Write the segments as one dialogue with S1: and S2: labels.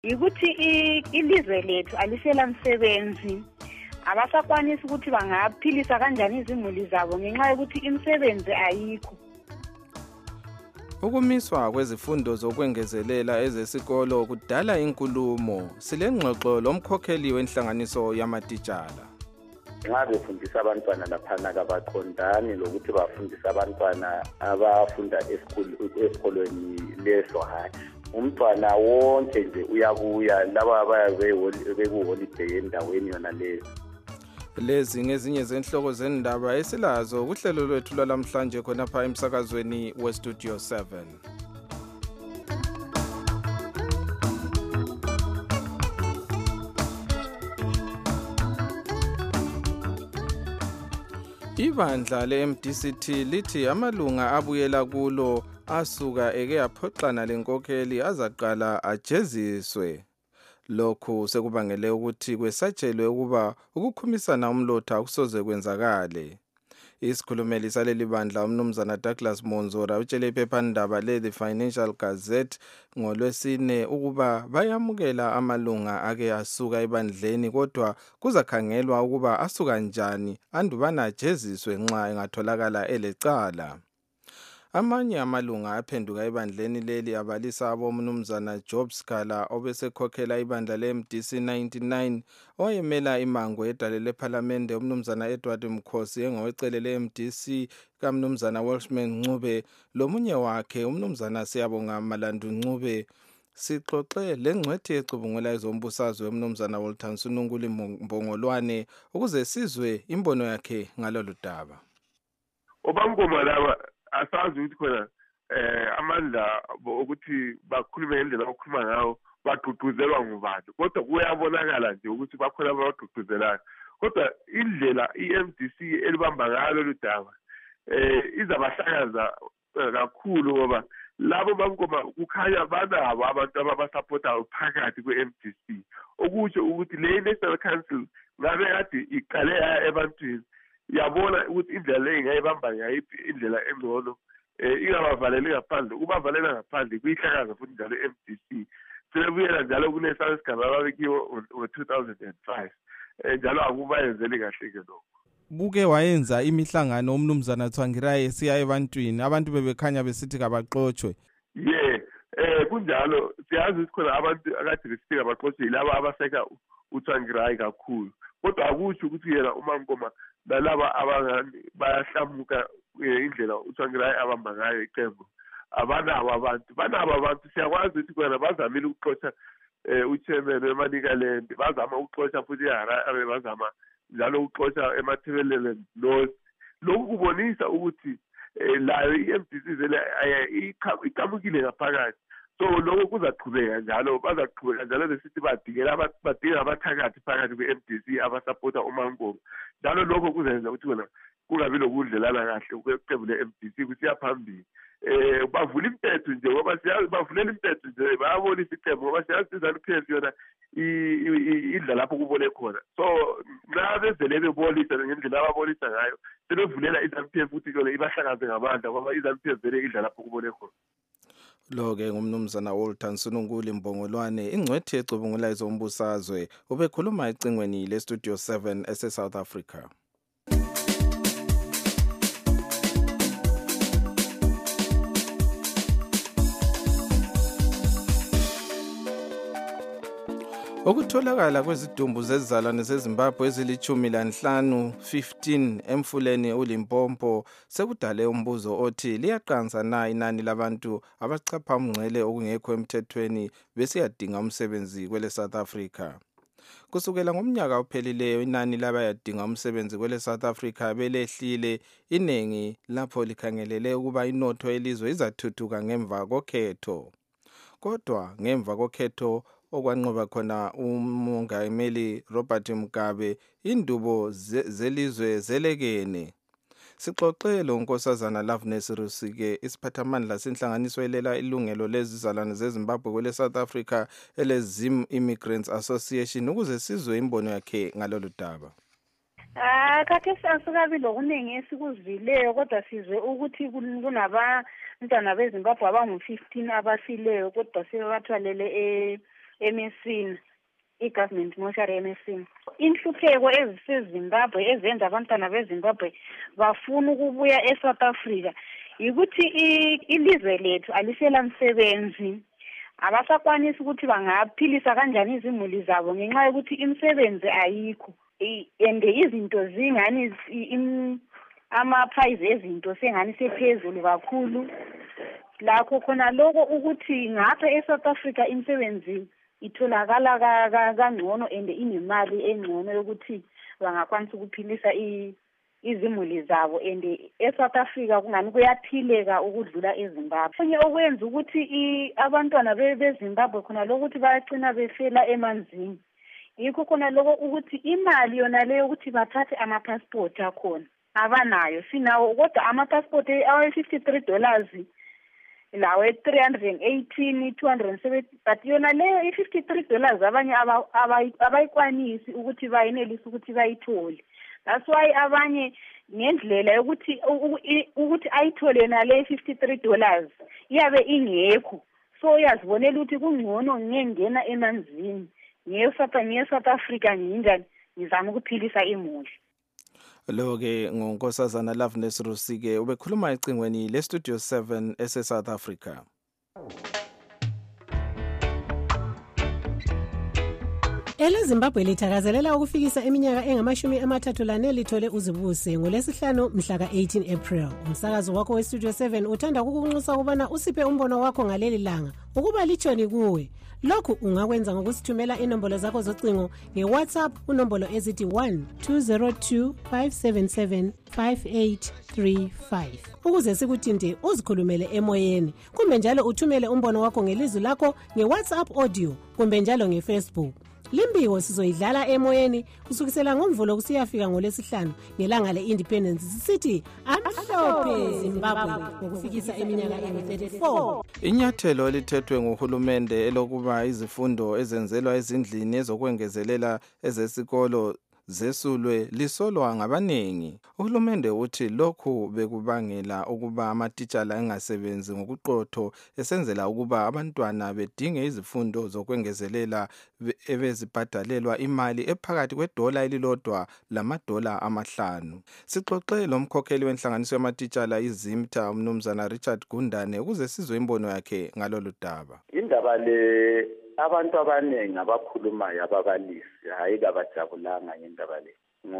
S1: Yikuthi ilizwe lethu alisela msebenzi. Abasakwanisi ukuthi bangaphilisa kanjani izimuli zabo ngenxa yokuthi imisebenzi ayikho.
S2: Ukumiswa kwezifundo zokwengezelela ezesikolo kudala inkulumo. Silengxoxo lomkhokheli wenhlanganiso yamatitshala.
S3: Nxa befundisa abantwana laphana kabaqondani lokuthi bafundisa abantwana abafunda esikolweni leso hayi. Umntwana wonke nje uyabuya laba abayabe bekuholiday endaweni yona leyo.
S2: Lezi ngezinye zenhloko zendaba esilazo kuhlelo lwethu lwalamhlanje khonapha emsakazweni weStudio 7. Ibandla le-MDCT lithi amalunga abuyela kulo asuka eke aphoxana lenkokheli azaqala ajeziswe. Lokhu sekubangele ukuthi kwesatshelwe ukuba ukukhumisana umlotha akusoze kwenzakale. Isikhulumeli saleli bandla umnumzana Douglas Monzora utshele iphephandaba le-The Financial Gazette ngoLwesine ukuba bayamukela amalunga ake asuka ebandleni kodwa kuzakhangelwa ukuba asuka njani andubana ajeziswe nxa engatholakala elecala. Amanye amalunga aphenduka ebandleni leli abalisa abomnumzana Job Scala obesekhokhela ibandla le-MDC 99 owayemela imango edale lephalamende umnumzana Edward Mkhosi engowecele le-MDC kamnumzana Welshman Ncube lomunye wakhe umnumzana Siyabonga Malandu Ncube. Sixoxe lengcwethi ecubungula ezombusazwe umnumzana Walter Nsununkulu Mbongolwane ukuze sizwe imbono yakhe ngalolu daba.
S4: Obangoma laba asazi ukuthi khona amandla ukuthi bakhulume ngendlela okukhuluma ngawo bagqugquzelwa ngubani kodwa kuyabonakala nje ukuthi bakhona abagqugquzelayo kodwa indlela i-MDC elibamba ngalo ludaba izabahlakaza kakhulu ngoba labo bangoma kukhanya banabo abantu ababasupportayo phakathi kwe-MDC okusho ukuthi le National Council ngabe kade iqale ebantwini yabona ukuthi indlela le ngayibamba ngayiphi indlela engcono ingabavaleli ngaphandle ukubavalela ngaphandle kuyihlakaza futhi njalo MDC sebuyela njalo kunesabe sigaba ababekiwo ngo-2005 njalo akubayenzeli kahle ke lokho.
S2: Buke wayenza imihlangano umnumzana Tsvangirai esiya ebantwini abantu bebekhanya besithi kabaxoxwe.
S4: Kunjalo siyazi ukuthi khona abantu akade besithi kabaxoxwe yilabo abaseka uTsvangirai kakhulu kodwa akusho ukuthi yena uMangoma nalaba abangani bayahlamuka indlela uTsvangirai abamba ngayo iqembu banabo abantu siyakwazi ukuthi khona bazamile ukuxoxa uchairman weManicaland bazama ukuxoxa futhi iHarare bazama njalo ukuxoxa eMathebelele lokhu kubonisa ukuthi layo i-MDC iqhamukile ngaphakathi so lokho kuzaqhubeka njalo bazaqhubeka njalo besithi badinga abathakathi phakathi kwe-MDC abasupporta uMangoma njalo lokho kuzenza ukuthi wena kungabi lokudlelana kahle kweqembu le-MDC kusiya phambili bavula impethu nje ngoba siyazi bavulela impethu nje bayabonisa iqembu ngoba siyazi iZANU-PF yona idla lapho kubole khona so nxa bezele bebolisa ngendlela ababolisa ngayo sebevulela iZANU-PF futhi yona ibahlakaze ngamandla ngoba iZANU-PF vele idla lapho kubole khona.
S2: Lo-ke ngumnumzana Walter Nsununkulu Mbongolwane ingcwethi ecubungula ezombusazwe ubekhuluma ecingweni leStudio 7 ese-South Africa. Ukutholakala kwezidumbu zezizalwane zeZimbabwe ezili-15 emfuleni uLimpopo sekudale umbuzo othi liyaqansa na inani labantu abachapha umngcele okungekho emthethweni besiyadinga umsebenzi kwele South Africa. Kusukela ngomnyaka ophelileyo inani labayadinga umsebenzi kwele South Africa belehlile inengi lapho likhangelele ukuba inotho yelizwe izathuthuka ngemva kokhetho. Kodwa ngemva kokhetho okwanqoba khona umongameli Robert Mugabe indubo zelizwe zelekene. Sixoxe lo nkosazana Loveness Rusike isiphathamandla senhlanganiso elela ilungelo lezizalwane zeZimbabwe kwele South Africa eleZim Immigrants Association ukuze sizwe imbono yakhe ngalolu daba.
S1: Khathesi asikabi lokuningi esikuzwileyo kodwa sizwe ukuthi kunabantwana beZimbabwe abangu-15 abafileyo kodwa sebebathwalele eMessina, i-government mortuary eMessina. Inhlupheko eziseZimbabwe ezenza abantwana beZimbabwe bafuna ukubuya eSouth Africa yikuthi ilizwe lethu alisela msebenzi. Abasakwanisi ukuthi bangaphilisa kanjani izimuli zabo ngenxa yokuthi imisebenzi ayikho. And izinto zingani ama-price ezinto sengani sephezulu kakhulu. Lakho khona lokho ukuthi ngapha eSouth Africa imisebenzi itholakala kangcono and inemali engcono yokuthi bangakwanisa ukuphilisa izimuli zabo, and eSouth Africa kungani kuyaphileka ukudlula eZimbabwe. Kunye okwenza ukuthi abantwana beZimbabwe khona lokuthi bayagcina befela emanzini. Yikho khona lokho ukuthi imali yona leyo ukuthi bathathe ama-passport akhona abanayo, sinawo kodwa ama-passport $53 lawo $318, $270, but yona leyo $53 abanye abayikwanisi ukuthi bayenelise ukuthi bayithole. That's why abanye ngendlela ukuthi ayithole yona le $53 iyabe ingekho, so uyazibonela ukuthi kungcono ngengena emanzini ngiye-South Africa njani ngizama ukuphilisa imuli.
S2: Lo-ke ngunkosazana Loveness Rusi-ke ubekhuluma ecingweni le-Studio 7 ese-South Africa.
S5: EleZimbabwe lithakazelela ukufikisa iminyaka engama-34 lithole uzibuse ngolesihlanu mhla ka-18 April. Umsakazo wakho we-Studio 7 uthanda kukunxusa ukubana usiphe umbono wakho ngaleli langa ukuba litshoni kuwe. Lokhu ungakwenza ngokusithumela inombolo zakho zocingo nge-WhatsApp unombolo ezithi 1-202-577-5835 ukuze sikuthinte uzikhulumele emoyeni, kumbe njalo uthumele umbono wakho ngelizwi lakho nge-WhatsApp audio kumbe njalo nge-Facebook. Limbiko sizoyidlala emoyeni kusukisela ngoMvulo kusiyafika ngolesihlanu ngelanga le-Independence sisithi amhlophe Zimbabwe ngokufikisa iminyaka engu-34.
S2: Inyathelo elithethwe nguhulumende elokuba izifundo ezenzelwa ezindlini ezokwengezelela ezesikolo zesulwe lisolwa ngabaningi. Uhulumende uthi lokhu bekubangela ukuba amatitshala engasebenzi ngokuqotho esenzela ukuba abantwana bedinge izifundo zokwengezelela ebezibhadalelwa imali ephakathi $1 elilodwa lama$5. Sixoxe lomkhokheli wenhlanganiso yamatitshala iZimta umnumzana Richard Gundane ukuze sizwe imbono yakhe ngalolu daba.
S3: Indaba le abantu abaningi abakhulumayo ababalisi hayi kabajabulanga ngendaba le,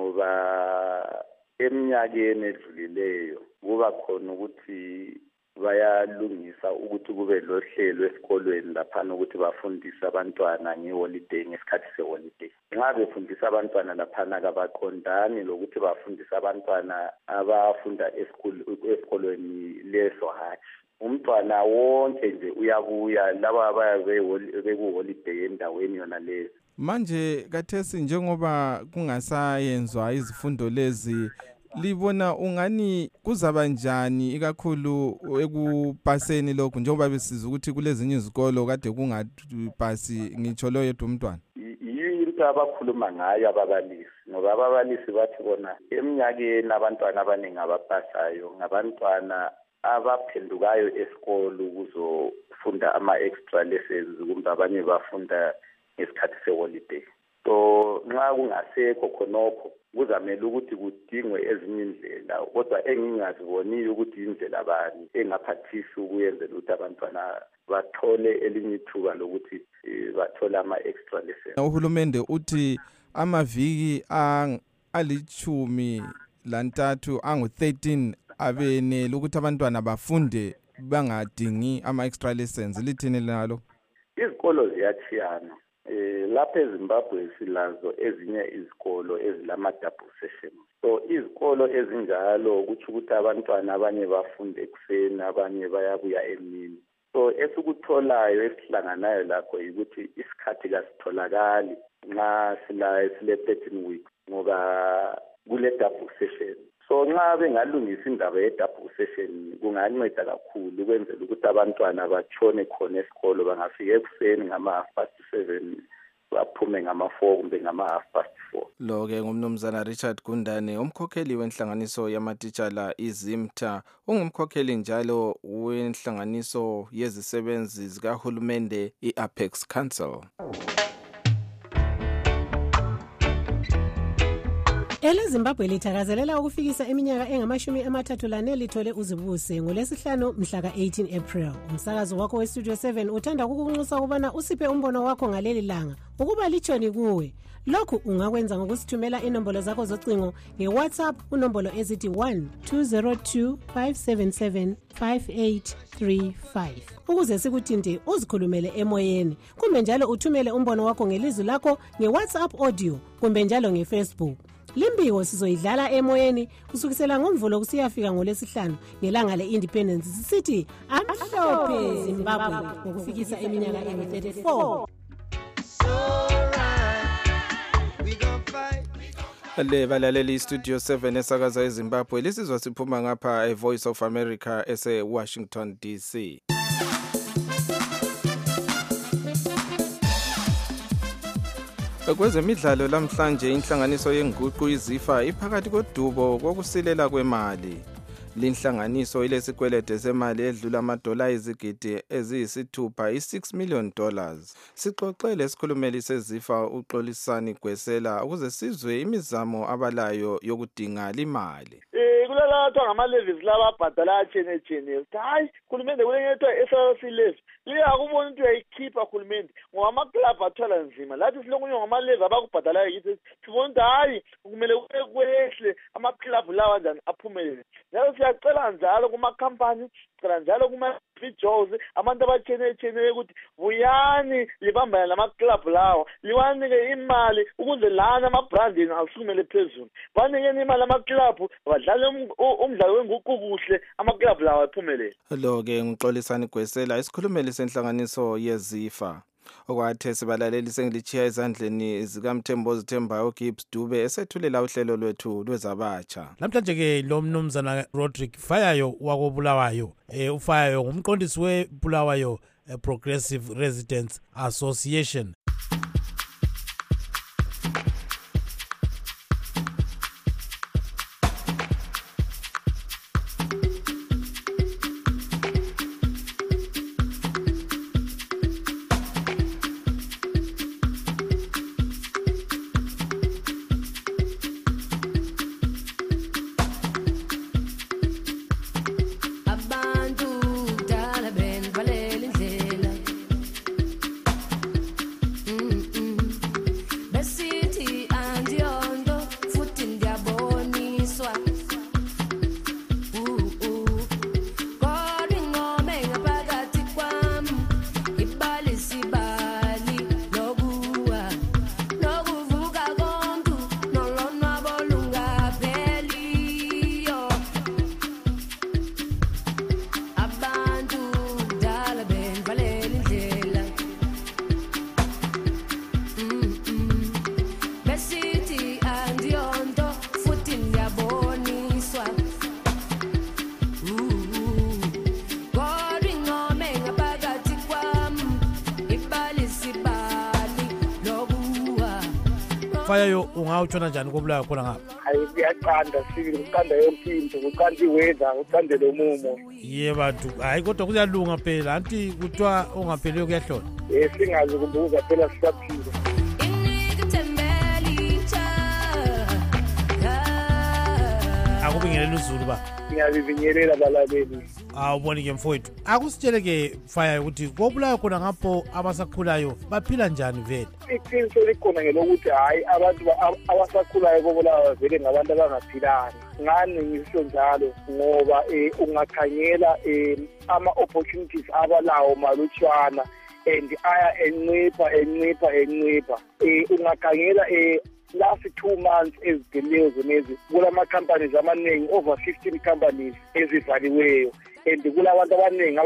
S3: ngoba eminyakeni edlulileyo kuba khona ukuthi bayalungisa ukuthi kube lohlelo esikolweni laphana ukuthi bafundise abantwana ngeholiday ngesikhathi seholiday. Nxa befundisa abantwana laphana kabaqondani lokuthi bafundise abantwana abafunda esikolweni leso hayi. Umntwana wonke nje uyabuya laba abayabe bekuholiday endaweni yona leyo.
S2: Manje kathesi njengoba kungasayenzwa izifundo lezi, libona ungani kuzaba njani ikakhulu ekupaseni lokhu njengoba besiza ukuthi kulezinye izikolo kade kungapasi ngitsho lo yedwa umntwana?
S3: Yinto abakhuluma ngayo ababalisi, ngoba ababalisi bathi bona eminyakeni abantwana abaningi abapasayo ngabantwana abaphendukayo esikolo ukuzofunda ama-extra lessons kumbe abanye bafunda ngesikhathi seholiday. So nxa kungasekho khonokho kuzamele ukuthi kudingwe ezinye indlela, kodwa engingaziboniyo ukuthi indlela bani engaphathisi ukuyenzela ukuthi abantwana bathole elinye ithuba lokuthi bathole ama-extra lessons.
S2: Uhulumende uthi amaviki alitshumi-lantathu angu-13 abenele ukuthi abantwana bafunde bangadingi ama-extra lessons. Lithini nalo?
S3: Izikolo ziyachiyana. Lapha eZimbabwe silazo ezinye izikolo ezilama-double session. So izikolo ezinjalo kutsho ukuthi abantwana abanye bafunde ekuseni abanye bayabuya emini. So esikutholayo esihlanganayo lakho yikuthi isikhathi kasitholakali nxa sile 13 weeks ngoba kule double session. So nxa bengalungisa indaba ye-double session kunganceda kakhulu ukwenzela ukuthi abantwana batshone khona esikolo bangafika ekuseni ngama-7 baphume ngama-4 kumbe ngama-4:30.
S2: Lo-ke ngumnumzana Richard Gundane, umkhokheli wenhlanganiso yamatitshala iZimta, ungumkhokheli njalo wenhlanganiso yezisebenzi zikahulumende i-Apex Council.
S5: EleZimbabwe lithakazelela ukufikisa iminyaka engama-34 lithole uzibuse ngolesihlanu mhla ka-18 April. Umsakazo wakho weStudio 7 uthanda ukukunxusa ukubana usiphe umbono wakho ngaleli langa ukuba litshoni kuwe. Lokhu ungakwenza ngokusithumela inombolo zakho zocingo ngeWhatsApp unombolo ezithi 1-202-577-5835 ukuze sikuthinte uzikhulumele emoyeni, kumbe njalo uthumele umbono wakho ngelizwi lakho ngeWhatsApp audio kumbe njalo ngeFacebook. Limbiko sizoyidlala emoyeni kusukisela ngoMvulo kusiyafika ngolesihlanu ngelanga le-Independence sisithi amhlophe Zimbabwe ngokufikisa iminyaka emi-34.
S2: Le balaleli Studio 7 esakaza eZimbabwe lisizwa siphuma ngapha eVoice of America ese-Washington DC. Kwezemidlalo lamhlanje inhlanganiso yenguqu iZifa iphakathi kodubo kokusilela kwemali. Linhlanganiso ilesikwelede semali edlula amadola izigidi eziyisithupha $6 million. Sixoxele isikhulumeli seZifa uXolisani Gwesela ukuze sizwe imizamo abalayo yokudinga imali.
S6: Kulalathwa ngama-levies laba abhadala atshene hayi khulumende kulenyethwa SRC levy liyakubona ukuthi uyayikhipha khulumende ngoba amaklabhu athwala nzima lathi silonkunywa ngama-levy abakubhadalayo kithi sibona ukuthi hayi kumele kwehle amaklabhu lawa njani aphumelele. Njalo siyacela njalo kumakhampani, sicela njalo kuma-VJOs, abantu abatshene ukuthi buyani libambane lamaklabhu lawa liwanike imali ukuze lana ama-branding asukumele phezulu. Banikeni imali amaklabhu badlale umdlalo wenguqu kuhle amaklabhu lawa aphumelele.
S2: Lo-ke nguXolisani Gwesela isikhulumeli senhlanganiso yeZifa. Okwathe sibalaleli sengilichiya ezandleni zikaMthembozi Thembayo Gibbs Dube esethulela uhlelo lwethu lwezabatsha.
S7: Namhlanje ke lo mnumzana Rodrick Fayayo wakobulawayo uFayayo ngumqondisi weBulawayo Progressive Residents Association. Fayayo ungawutshona njani kobulawayo khona ngapha?
S6: Hayi kuyaqanda sibili uqanda yonkinto uqanda iweather uqanda lomumo.
S7: Bantu hayi kodwa kuyalunga phela anti kuthiwa ongapheliyo kuyahlola.
S6: Singazi kumbuza phela sisaphila.
S7: Akubingelela uZulu ba.
S6: Ngiyabingelela balaleli.
S7: Awuboni ke mfowethu. Akusitshele ke Fayayo ukuthi kobulawayo khona ngapho abasakhulayo baphila njani vele?
S6: Iqiniso likhona ngelokuthi hayi abantu abasakhulayo kobulawayo vele ngabantu abangaphilanga. Ngani ngisho njalo ngoba ungakhangela ama-opportunities abalawo malutshwana and aya encipha. Ungakhangela last 2 months ezideleyo zonezi kulama-companies amaningi over 15 companies ezivaliweyo and kulabantu abaningi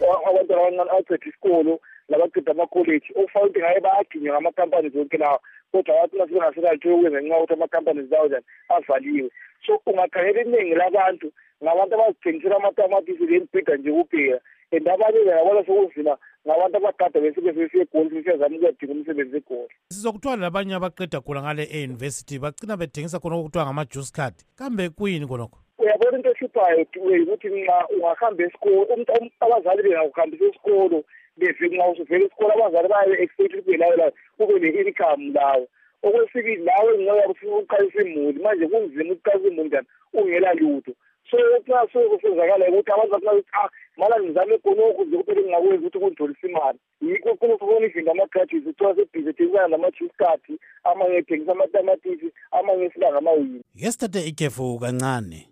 S6: abantwana abancane abaceda isikolo labaceda amakholeji ofuna ukuthi ngaye bayaginywa ngama-companies yonke lawa kodwa abantu masingasenatho ukwenza ngenxa ukuthi ama-companies lawo njani avaliwe. So ungakhangela iningi labantu ngabantu abazithengisela amatamatisi lembhida nje kuphela, and abanye yabona sokunzima ngabantu abagada besibe egoli siyazama ukuyadinga umsebenzi egoli.
S7: Sizokuthwala labanye abaqeda khona ngale e-university bagcina bethengisa khona okuthiwa ngama-juice card, kambe kuyini khonokho?
S6: Uyabona into ehluphayo ukuthi nxa ungahamba esikolo, abazali bengakuhambisa esikolo bevele nxa usuvela esikolo abazali baye-expect ukuthi ube ne-income lawo. Okwesibili lawe ngenxa ufuna ukuqalisa imuli, manje kunzima ukuqalisa imuli njani ungela lutho. So kusenzakala ukuthi abantu bathi mala ngizame khonokho nje kuphela ngingakwenza ukuthi kundolisa imali. Yikho kubona izinto ama-graduates kuthiwa sebhizi thengisana nama-juice card, amanye ethengisa amatamatisi, amanye esilanga amawini.
S7: Yesterday ikhefu kancane.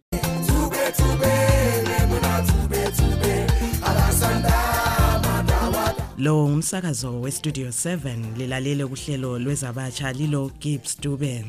S8: Lo ngumsakazo weStudio 7 lilalele kuhlelo lwezabatsha lilo Gibbs Dube.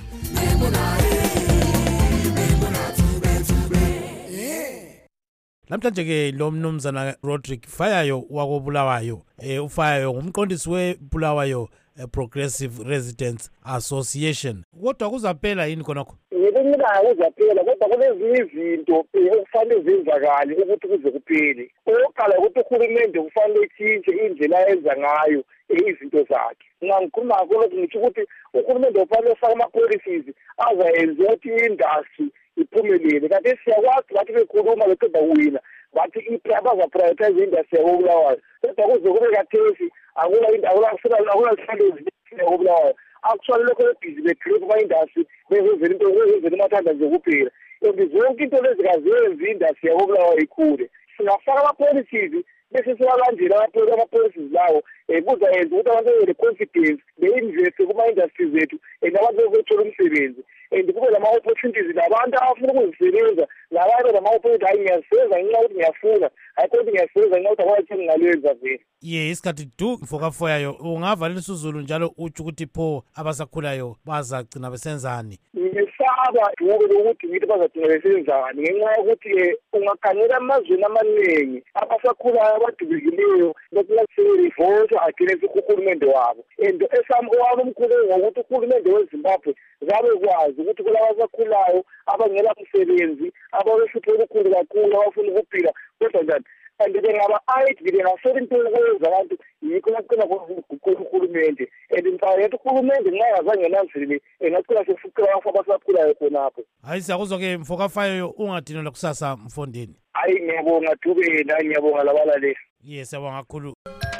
S7: Namhlanje ke lo mnumzana Rodrick Fayayo wakobulawayo uFayayo ngumqondisi weBulawayo Progressive Residents Association. Kodwa kuzaphela yini khonokho?
S6: Ngibona kuzaphela kodwa kunezinye izinto okufanele zenzakale ukuthi kuze kuphele. Oqala ukuthi uhulumende kufanele etshintshe indlela yenza ngayo izinto zakhe. Ngikhuluma ngakho ngithi ukuthi uhulumende kufanele ufake ama-policies azayenza ukuthi industry iphumelele. Kanti siyakwazi bathi bekhuluma beqeda kuwina bathi baza-prioritize industry yakobulawayo, kodwa kuze kube kathesi akunasihlalo yakobulawayo. Actually lokho ebhizi becreate ama-industry bezenzela imathanda nje kuphela, and zonke into lezi kazenzi industry yakobulawayo ikhule. Singafaka ama-policies bese siwalandela ama-policies lawo kuzayenza ukuthi abantu bebe-confidence be-investe kuma-industry zethu and abantu bethola umsebenzi, and kube lama-opportunities labantu abafuna ukuzisebenza labantu lama-opportunity hayi ngiyasebenza ngenxa ukuthi ngiyafuna, hayi kodwa ngiyasebenza ngenxa ukuthi akwathi ngingalenza vele.
S7: Isikhathi du mfokafoyayo ungavalisa uzulu njalo utsho ukuthi pho abasakhulayo bazagcina besenzani?
S6: Ngisaba duke lokuthi ngithi bazagcina besenzani ngenxa yokuthi ungakhangela amazweni amaningi abasakhulayo abadubekileyo bekulasirevolt against uhulumende wabo, and owami umkhulu ngokuthi uhulumende weZimbabwe zabe kwazi ukuthi kulabasakhulayo abangela msebenzi ababehluphe okukhulu kakhulu abafuna ukuphila kodwa njani, and bengaba-idle bengasela into yokwenza abantu. Yikho lacina kuguqula uhulumende, and impala yethi uhulumende nxa ngazange nanzile engacina sefuqela abafu abasakhulayo khonapho.
S7: Hayi siyakuzwa-ke mfokafayo ungadinelwa kusasa mfondini.
S6: Hayi ngiyabonga Dubela, ngiyabonga labalaleli.
S7: Siyabonga kakhulu.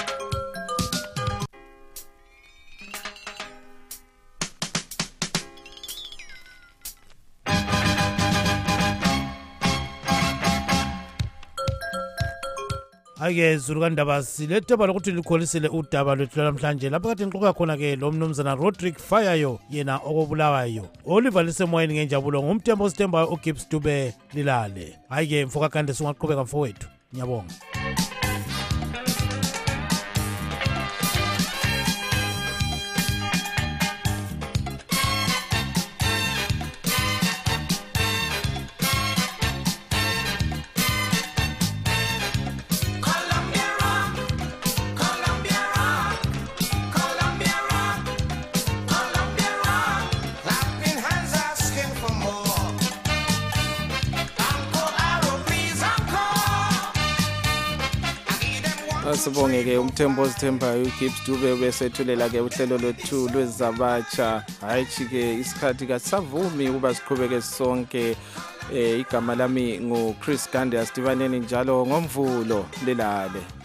S7: Ake Zulu kaNdaba siletheba lokuthi likholisile udaba lwethu namhlanje lapho kade ngixoxa khona ke lo mnumzana Rodrick Fayayo yena okobulawayo olivalise moyeni ngenjabulo ngumthembo sithembayo uGibbs Dube lilale. Hayi ke mfoka kande singaqhubeka mfowethu. Ngiyabonga.
S2: Sibonge ke umthembo ozithembayo uGibbs Dube besethulela ke uhlelo lwethu lwezabatsha. Hayi ke isikhathi kasavumi ukuba siqhubeke sonke. Igama lami nguChris Gande, asidibaneni njalo ngoMvulo lilale.